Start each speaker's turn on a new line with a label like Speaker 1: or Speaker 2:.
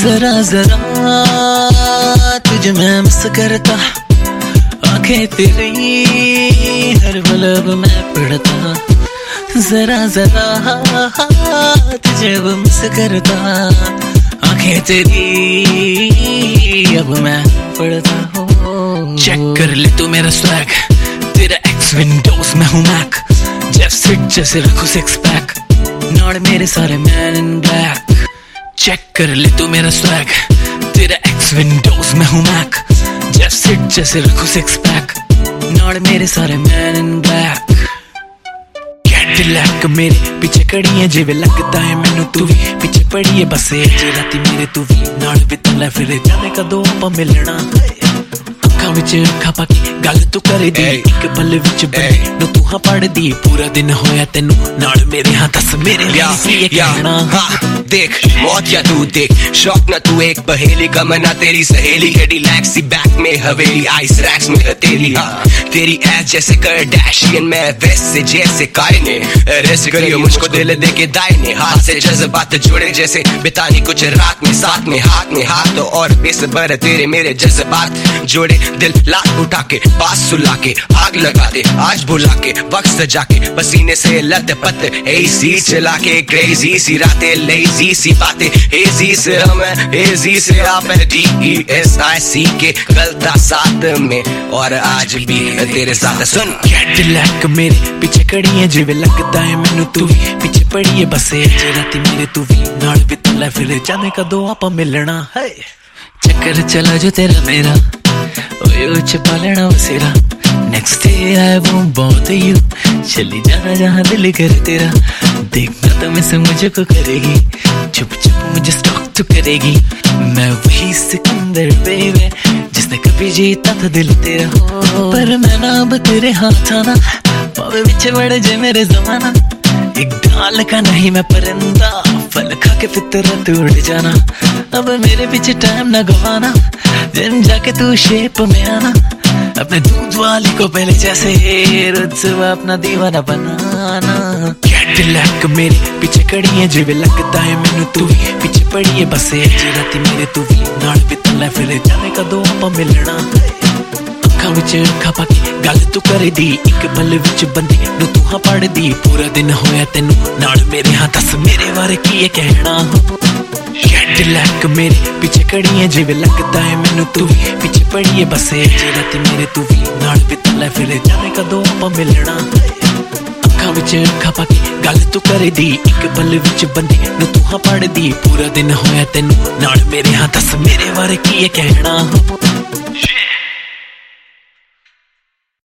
Speaker 1: जरा जरा तुझे मैं मिस करता, आंखें तेरी हर पल अब मैं पढ़ता। जरा जरा तुझे अब मिस करता, आंखें तेरी अब मैं पढ़ता हूँ। चेक कर ले तू मेरा स्वैग, तेरा एक्स विंडोज में हूँ मैक, जेफ सिट जैसे रखूं सिक्स पैक, नॉट मेरे सारे मैन इन ब्लैक। चेक कर ले तू मेरा स्वैग, तेरा एक्स विंडोज में हूँ मैक, जेफ सिट जैसे रखूं सिक्स पैक, नॉट मेरे सारे मैन इन ब्लैक। कैडिलैक मेरे पीछे खड़ी है जिवे लगदा है मैनू तू भी पीछे पड़ी है बस जे राती मेरे तू भी नाल बितला फिर जाने कदों ਆਪਾਂ मिलना। ਅੱਖਾਂ ਵਿੱਚ ਅੱਖਾਂ ਪਾ ਕੇ ਗੱਲ ਤੂੰ ਕਰਦੀ, ਇੱਕ ਪਲ ਵਿੱਚ ਬੰਦੇ ਨੂੰ ਤੂੰ ਹਾਂ ਪੜਦੀ, ਪੂਰਾ ਦਿਨ ਹੋਇਆ ਤੈਨੂੰ ਨਾਲ ਮੇਰੇ ਹਾਂ ਦੱਸ ਮੇਰੇ ਲਈ ਸੀ ਇਹ ਕਹਿਣਾ।
Speaker 2: देख मौत या तू देख शौक ना तू एक पहेली का मना तेरी सहेली, कैडिलैक सी बैक में हवेली, आइस रैक्स में हथेली, तेरी ऐस जैसे करडैशियन मैं वैसे जैसे कायने, रेस करियो मुझको दिल दे के दाहिने हाथ से जज्बात जुड़े जैसे बितानी कुछ रात में साथ में हाथ में हाथ और बेसबर तेरे मेरे जज्बात जोड़े, दिल लाख उठा के पास सुला के आग लगा दे आज बुला के वक्त सजा के पसीने से लत पत एसी चला के क्रेजी सी रातें लेजी सी बातें एजी से हमें एजी से आप DESIC के गलता साथ में और आज भी तेरे साथ। सुन
Speaker 1: कैडिलैक मेरे पीछे खड़ी है जिवे लगदा है मैनू तू भी पीछे पड़ी है बस जे राती मेरे तू भी नाल बितला फिर जाने कदों ਆਪਾਂ मिलना है। चक्कर चला जो तेरा मेरा ओए छुपा लेना बसेरा, next day I won't bother you, चली जाना जहाँ दिल करे तेरा, देखना तो मिस मुझको करेगी, चुप चुप मुझे स्टॉक तो करेगी, मैं वही सिकंदर बेबे जिसने कभी जीता था दिल तेरा। पर मैं ना अब तेरे हाथ आना पावे पीछे बढ़ जाए मेरे जमाना, एक ढाल का नहीं मैं परिंदा, फल खा के फितरत उड़ जाना, अब मेरे पीछे टाइम ना गवाना, जिम जाके तू शेप में आना, अपने दूध वाली को पहले जैसे रोज सुबह अपना दीवाना बनाना। कैडिलैक मेरे पीछे खड़ी है जिवे लगदा है मैनू तू भी पीछे पड़ी है बस जे राती मेरे तू भी नाल बितला फिर जाने कदों ਆਪਾਂ मिलना। ਅੱਖਾਂ ਵਿੱਚ ਅੱਖਾਂ ਪਾ ਕੇ ਗੱਲ ਤੂੰ ਕਰਦੀ, ਇੱਕ ਪਲ ਵਿੱਚ ਬੰਦੇ ਨੂੰ ਤੂੰ ਹਾਂ ਪੜਦੀ, ਪੂਰਾ ਦਿਨ ਹੋਇਆ ਤੈਨੂੰ ਨਾਲ ਮੇਰੇ ਹਾਂ ਦੱਸ ਮੇਰੇ ਬਾਰੇ ਕੀ ਇਹ ਕਹਿਣਾ। कैडिलैक मेरे पीछे खड़ी है जिवे लगदा है मैनू तू भी पीछे पड़ी है बस जे राती मेरे तू भी नाल बितला फिर जाने कदों ਆਪਾਂ मिलना। ਅੱਖਾਂ ਵਿੱਚ ਅੱਖਾਂ ਪਾ ਕੇ ਗੱਲ ਤੂੰ ਕਰਦੀ, ਇੱਕ ਪਲ ਵਿੱਚ ਬੰਦੇ ਨੂੰ ਤੂੰ ਹਾਂ ਪੜਦੀ, ਪੂਰਾ ਦਿਨ ਹੋਇਆ ਤੈਨੂੰ ਨਾਲ ਮੇਰੇ ਹਾਂ ਦੱਸ ਮੇਰੇ ਬਾਰੇ ਕੀ ਇਹ ਕਹਿਣਾ।